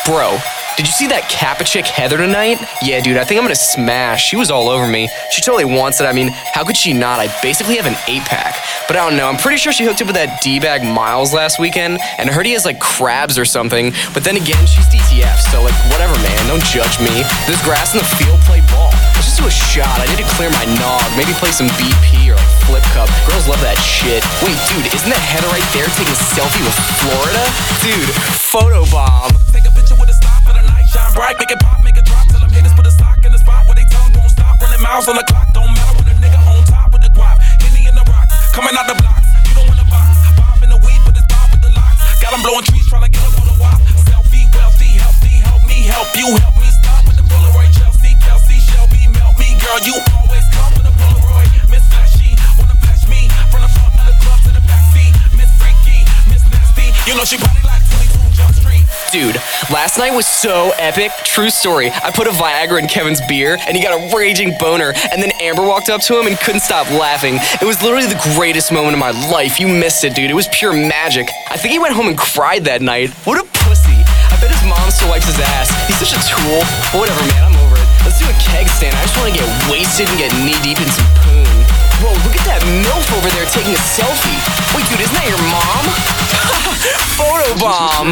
Bro, did you see that Kappa chick Heather tonight? Yeah, dude, I think I'm gonna smash. She was all over me. She totally wants it. I mean, how could she not? I basically have an 8-pack. But I don't know, I'm pretty sure she hooked up with that D-bag Miles last weekend, and I heard he has like crabs or something. But then again, she's DTF, so like, whatever, man, don't judge me. There's grass in the field, play ball. Let's just do a shot. I need to clear my nog, maybe play some BP or like Flip Cup. Girls love that shit. Wait, dude, isn't that Heather right there taking a selfie with Florida? Dude, photobomb. Take a picture with a stop for the night, shine bright, make it pop, make it drop. Tell them haters put a sock in the spot where they tongue won't stop. Running miles on the clock, don't matter when a nigga on top with the guap. Henny in the rocks, coming out the blocks. You don't want a box, bob in the weed, but it's bob with the locks. Got them blowing trees, trying to get up on the wop. Selfie, wealthy, healthy, help me help me stop with the Polaroid. Chelsea, Kelsey, Shelby, melt me, girl, you always come with a Polaroid. Miss Flashy, wanna flash me from the front of the club to the backseat. Miss Freaky, Miss Nasty, you know she body like 22 Jump Street. Dude, last night was so epic. True story. I put a Viagra in Kevin's beer, and he got a raging boner, and then Amber walked up to him and couldn't stop laughing. It was literally the greatest moment of my life. You missed it, dude. It was pure magic. I think he went home and cried that night. What a pussy. I bet his mom still wipes his ass. He's such a tool. But whatever, man. I'm over it. Let's do a keg stand. I just want to get wasted and get knee-deep in some poon. Whoa, look at that MILF over there taking a selfie. Wait, dude, isn't that your mom? Photobomb.